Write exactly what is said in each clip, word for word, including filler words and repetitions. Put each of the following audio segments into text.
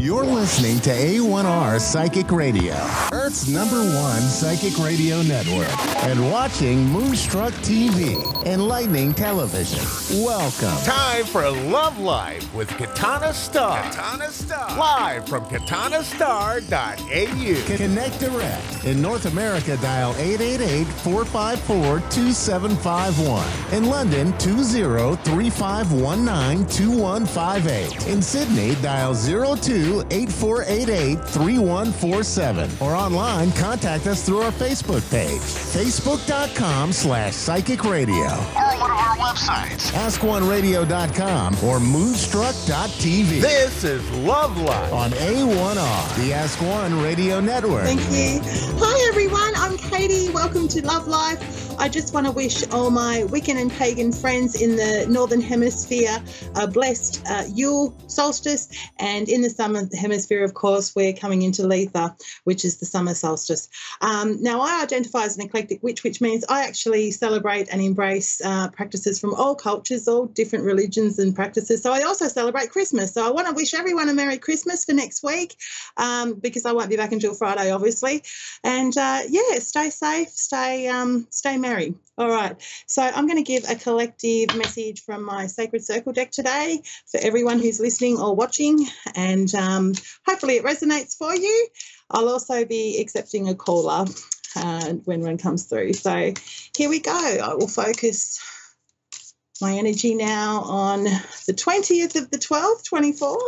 You're listening to A one R Psychic Radio, Earth's number one psychic radio network, and watching Moonstruck T V, Enlightening Television. Welcome. Time for Love Life with Katana Star. Katana Star. Live from katana star dot a u. Connect direct. In North America, dial eight eight eight, four five four, two seven five one. In London, two zero three five one nine two one five eight. In Sydney, dial zero two eight four eight eight three one four seven. Or online, contact us through our Facebook page, facebook.com slash psychic radio. Or one of our websites, ask one radio dot com or moonstruck dot t v. This is Love Life on A one R, the Ask One Radio Network. Thank you. Hi, everyone. I'm Katie. Welcome to Love Life. I just want to wish all my Wiccan and pagan friends in the Northern Hemisphere a blessed uh, Yule solstice. And in the Southern Hemisphere, of course, we're coming into Letha, which is the summer solstice. Um, now, I identify as an eclectic witch, which means I actually celebrate and embrace uh, practices from all cultures, all different religions and practices. So I also celebrate Christmas. So I want to wish everyone a Merry Christmas for next week, um, because I won't be back until Friday, obviously. And, uh, yeah, stay safe, stay um, stay merry. All right. So I'm going to give a collective message from my Sacred Circle deck today for everyone who's listening or watching, and um, hopefully it resonates for you. I'll also be accepting a caller uh, when one comes through. So here we go. I will focus my energy now on the twentieth of the twelfth, twenty-four.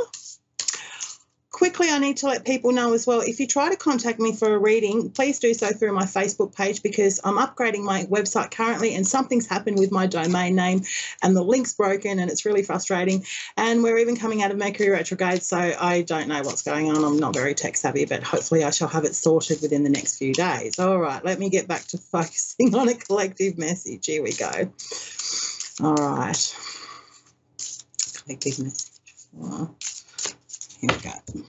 Quickly, I need to let people know as well, if you try to contact me for a reading, please do so through my Facebook page, because I'm upgrading my website currently and something's happened with my domain name and the link's broken and it's really frustrating. And we're even coming out of Mercury retrograde, so I don't know what's going on. I'm not very tech savvy, but hopefully I shall have it sorted within the next few days. All right, let me get back to focusing on a collective message. Here we go. All right. Collective message. Oh. Here we go.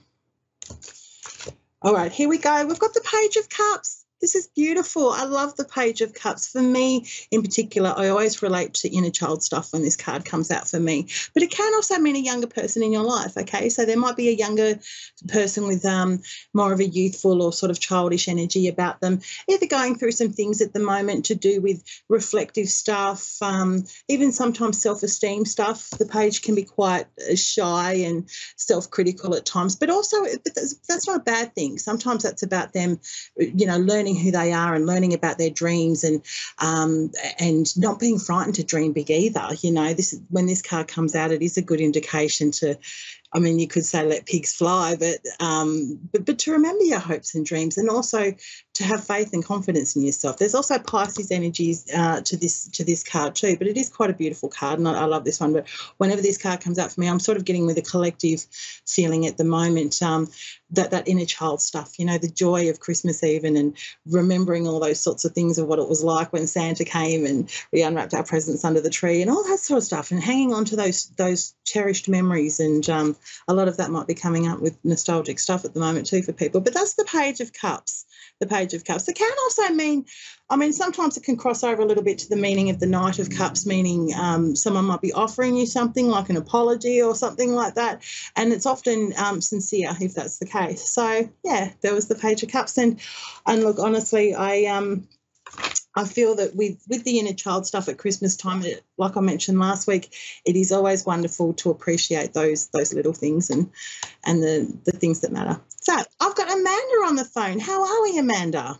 All right, here we go. We've got the Page of Cups. This is beautiful. I love the Page of Cups. For me, in particular, I always relate to inner child stuff when this card comes out for me. But it can also mean a younger person in your life, okay? So there might be a younger person with um, more of a youthful or sort of childish energy about them, either going through some things at the moment to do with reflective stuff, um, even sometimes self-esteem stuff. The page can be quite shy and self-critical at times, but also but that's, that's not a bad thing. Sometimes that's about them, you know, learning who they are and learning about their dreams, and um, and not being frightened to dream big either. You know, this is, when this card comes out, it is a good indication to, I mean, you could say let pigs fly, but um, but but to remember your hopes and dreams, and also to have faith and confidence in yourself. There's also Pisces energies uh, to this to this card too, but it is quite a beautiful card, and I, I love this one. But whenever this card comes out for me, I'm sort of getting with a collective feeling at the moment, um, that that inner child stuff, you know, the joy of Christmas even, and remembering all those sorts of things of what it was like when Santa came and we unwrapped our presents under the tree and all that sort of stuff, and hanging on to those those cherished memories. And um, a lot of that might be coming up with nostalgic stuff at the moment too for people. But that's the Page of Cups, the Page of Cups. It can also mean, I mean, sometimes it can cross over a little bit to the meaning of the Knight of Cups, meaning um, someone might be offering you something like an apology or something like that, and it's often um, sincere if that's the case. So, yeah, there was the Page of Cups. And, and look, honestly, I um, I feel that with, with the inner child stuff at Christmas time, it, like I mentioned last week, it is always wonderful to appreciate those those little things and and the, the things that matter. So I've got Amanda on the phone. How are we, Amanda?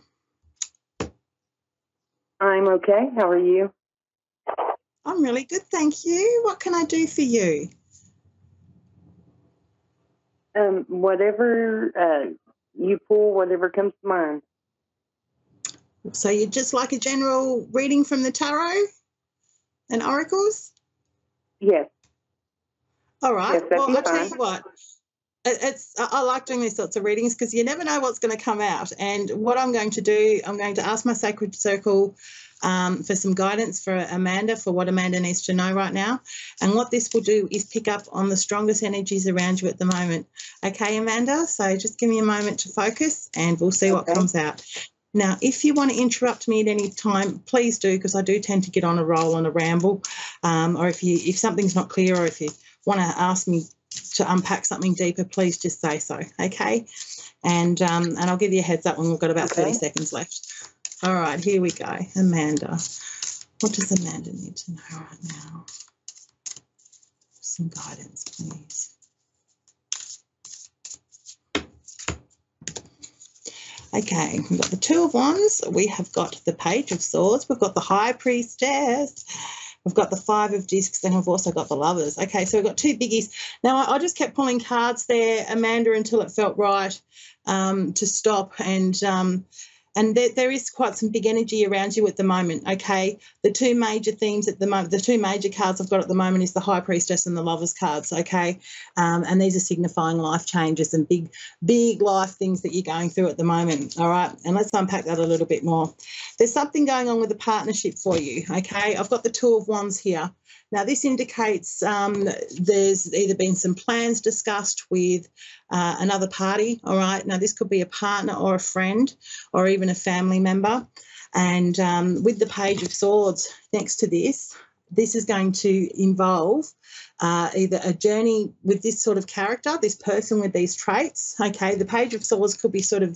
I'm okay. How are you? I'm really good, thank you. What can I do for you? Um, whatever uh, you pull, whatever comes to mind. So you'd just like a general reading from the tarot and oracles? Yes. All right. Yes, well, I'll fine. tell you what. It's I like doing these sorts of readings because you never know what's going to come out. And what I'm going to do, I'm going to ask my Sacred Circle um, for some guidance for Amanda, for what Amanda needs to know right now. And what this will do is pick up on the strongest energies around you at the moment. Okay, Amanda? So just give me a moment to focus and we'll see what Okay. comes out. Now, if you want to interrupt me at any time, please do, because I do tend to get on a roll and a ramble. Um, or if you if something's not clear, or if you want to ask me to unpack something deeper, please just say so, okay? And um, and I'll give you a heads up when we've got about okay. thirty seconds left. All right, here we go. Amanda. What does Amanda need to know right now? Some guidance, please. Okay, we've got the Two of Wands. We have got the Page of Swords. We've got the High Priestess. We've got the Five of Discs, and we've also got the Lovers. Okay, so we've got two biggies. Now, I, I just kept pulling cards there, Amanda, until it felt right um, to stop. And um, and there, there is quite some big energy around you at the moment, okay? The two major themes at the moment, the two major cards I've got at the moment is the High Priestess and the Lovers cards, okay? Um, and these are signifying life changes and big, big life things that you're going through at the moment, all right? And let's unpack that a little bit more. There's something going on with a partnership for you, okay? I've got the Two of Wands here. Now, this indicates um, there's either been some plans discussed with uh, another party, all right? Now, this could be a partner or a friend or even a family member. And um, with the Page of Swords next to this, this is going to involve uh, either a journey with this sort of character, this person with these traits, okay? The Page of Swords could be sort of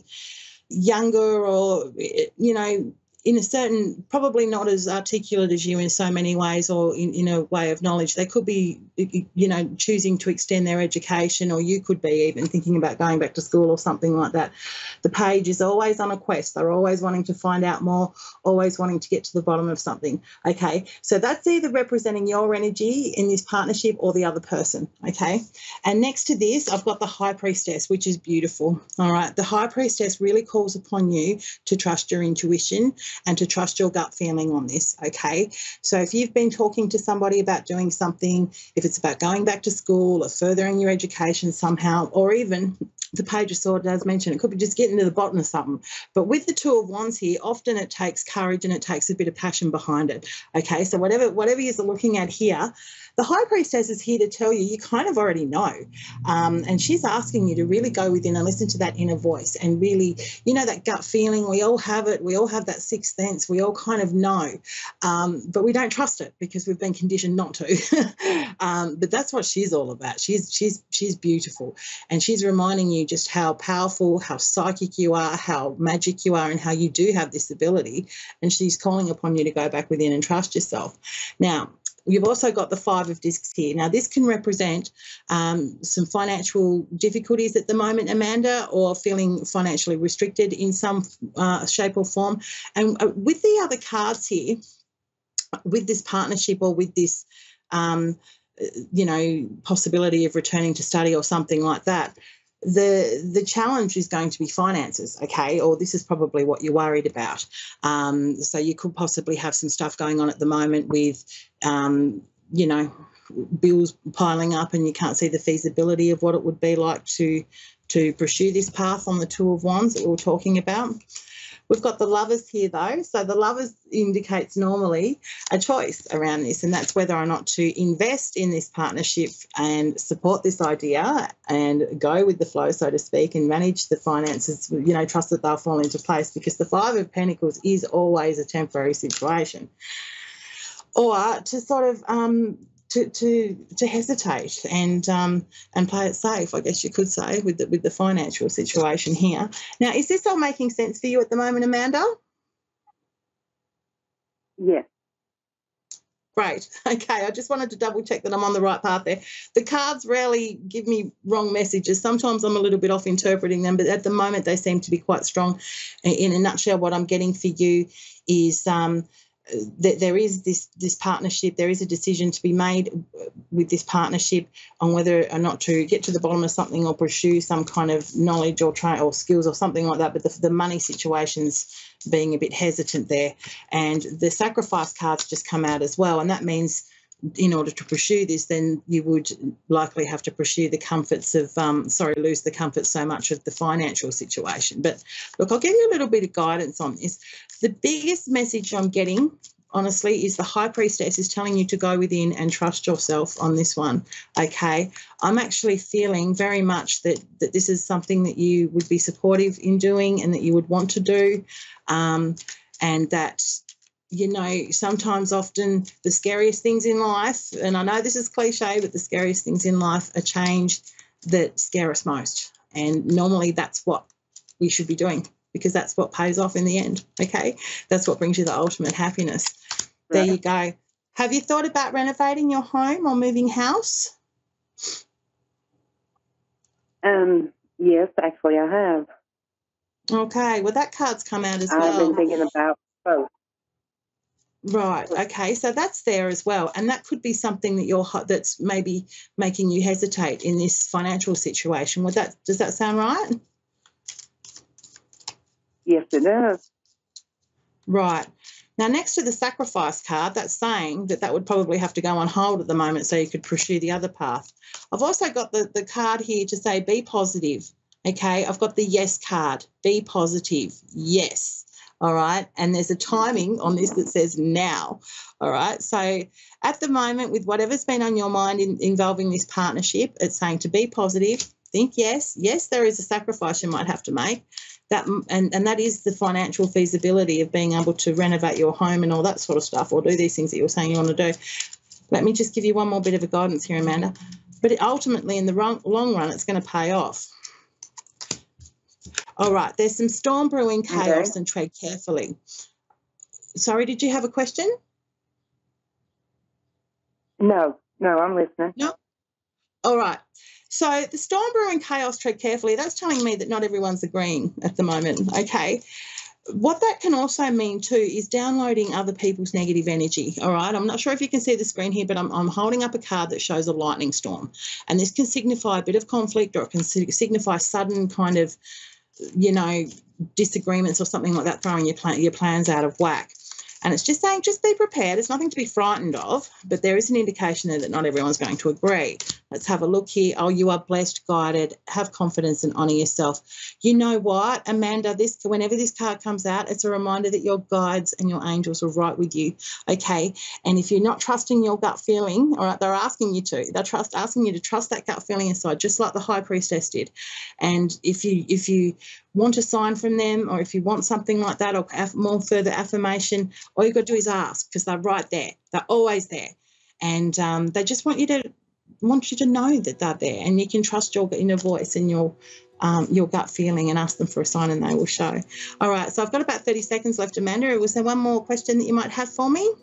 younger or, you know, in a certain, probably not as articulate as you in so many ways or in, in a way of knowledge. They could be, you know, choosing to extend their education, or you could be even thinking about going back to school or something like that. The Page is always on a quest. They're always wanting to find out more, always wanting to get to the bottom of something, okay? So that's either representing your energy in this partnership or the other person, okay? And next to this, I've got the High Priestess, which is beautiful, all right? The High Priestess really calls upon you to trust your intuition and to trust your gut feeling on this, okay? So if you've been talking to somebody about doing something, if it's about going back to school or furthering your education somehow, or even the Page of Swords does mention it could be just getting to the bottom of something. But with the Two of Wands here, often it takes courage and it takes a bit of passion behind it, okay? So whatever, whatever you're looking at here, the High Priestess is here to tell you, you kind of already know. Um, and she's asking you to really go within and listen to that inner voice and really, you know, that gut feeling. We all have it. We all have that sixth sense. We all kind of know. Um, but we don't trust it because we've been conditioned not to. um, but that's what she's all about. She's, she's, she's beautiful. And she's reminding you just how powerful, how psychic you are, how magic you are, and how you do have this ability. And she's calling upon you to go back within and trust yourself. Now, you've also got the Five of Discs here. Now, this can represent um, some financial difficulties at the moment, Amanda, or feeling financially restricted in some uh, shape or form. And uh, with the other cards here, with this partnership or with this, um, you know, possibility of returning to study or something like that, the the challenge is going to be finances, okay, or this is probably what you're worried about. Um, so you could possibly have some stuff going on at the moment with, um, you know, bills piling up and you can't see the feasibility of what it would be like to, to pursue this path on the Two of Wands that we were talking about. We've got the Lovers here, though. So the Lovers indicates normally a choice around this, and that's whether or not to invest in this partnership and support this idea and go with the flow, so to speak, and manage the finances, you know, trust that they'll fall into place, because the Five of Pentacles is always a temporary situation. Or to sort of um, to to to hesitate and um, and play it safe, I guess you could say, with the, with the financial situation here. Now, is this all making sense for you at the moment, Amanda? Yes. Great. Okay, I just wanted to double check that I'm on the right path there. The cards rarely give me wrong messages. Sometimes I'm a little bit off interpreting them, but at the moment they seem to be quite strong. In a nutshell, what I'm getting for you is um, that there is this this partnership, there is a decision to be made with this partnership on whether or not to get to the bottom of something or pursue some kind of knowledge or try or skills or something like that, but the, the money situation's being a bit hesitant there. And the sacrifice cards just come out as well, and that means in order to pursue this, then you would likely have to pursue the comforts of, um, sorry, lose the comforts so much of the financial situation. But look, I'll give you a little bit of guidance on this. The biggest message I'm getting, honestly, is the High Priestess is telling you to go within and trust yourself on this one, okay? I'm actually feeling very much that, that this is something that you would be supportive in doing and that you would want to do, um, and that you know, sometimes often the scariest things in life, and I know this is cliche, but the scariest things in life are change that scare us most. And normally that's what we should be doing, because that's what pays off in the end, okay? That's what brings you the ultimate happiness. There Right. you go. Have you thought about renovating your home or moving house? Um, yes, actually, I have. Okay, well, that card's come out as I've well. been thinking about both. Right. Okay. So that's there as well, and that could be something that you're ho- that's maybe making you hesitate in this financial situation. Would that does that sound right? Yes, it does. Right. Now, next to the sacrifice card, that's saying that that would probably have to go on hold at the moment so you could pursue the other path. I've also got the, the card here to say be positive. Okay. I've got the yes card. Be positive. Yes. All right. And there's a timing on this that says now. All right. So at the moment, with whatever's been on your mind in, involving this partnership, it's saying to be positive, think yes. Yes, there is a sacrifice you might have to make. That and, and that is the financial feasibility of being able to renovate your home and all that sort of stuff, or do these things that you're saying you want to do. Let me just give you one more bit of a guidance here, Amanda. But it, ultimately, in the run, long run, it's going to pay off. All right, there's some storm brewing chaos, Okay. and tread carefully. Sorry, did you have a question? No, no, I'm listening. No? All right. So the storm brewing chaos, tread carefully, that's telling me that not everyone's agreeing at the moment, okay? What that can also mean too is downloading other people's negative energy, all right? I'm not sure if you can see the screen here, but I'm, I'm holding up a card that shows a lightning storm. And this can signify a bit of conflict, or it can signify sudden kind of, you know, disagreements or something like that, throwing your, plan, your plans out of whack. And it's just saying, just be prepared. It's nothing to be frightened of, but there is an indication there that not everyone's going to agree. Let's have a look here. Oh, you are blessed, guided, have confidence and honour yourself. You know what, Amanda, this whenever this card comes out, it's a reminder that your guides and your angels are right with you, okay? And if you're not trusting your gut feeling, all right, they're asking you to. They're trust, asking you to trust that gut feeling inside, just like the High Priestess did. And if you if you want a sign from them, or if you want something like that, or more further affirmation, all you've got to do is ask, because they're right there. They're always there. And um, they just want you to want you to know that they're there, and you can trust your inner voice and your um, your gut feeling, and ask them for a sign, and they will show. All right, so I've got about thirty seconds left, Amanda. Was there one more question that you might have for me?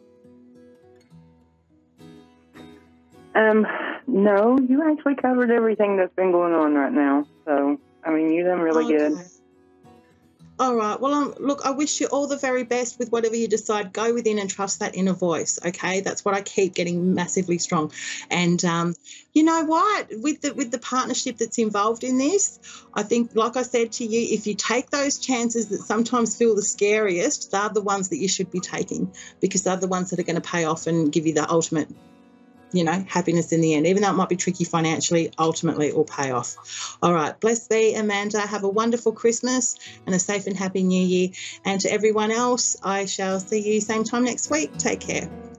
Um, no, you actually covered everything that's been going on right now. So, I mean, you done really good. Okay. All right. Well, um, look, I wish you all the very best with whatever you decide. Go within and trust that inner voice, okay? That's what I keep getting massively strong. And um, you know what? With the with the partnership that's involved in this, I think, like I said to you, if you take those chances that sometimes feel the scariest, they're the ones that you should be taking, because they're the ones that are going to pay off and give you the ultimate, you know, happiness in the end. Even though it might be tricky financially, ultimately it will pay off. All right. Bless thee, Amanda. Have a wonderful Christmas and a safe and happy New Year. And to everyone else, I shall see you same time next week. Take care.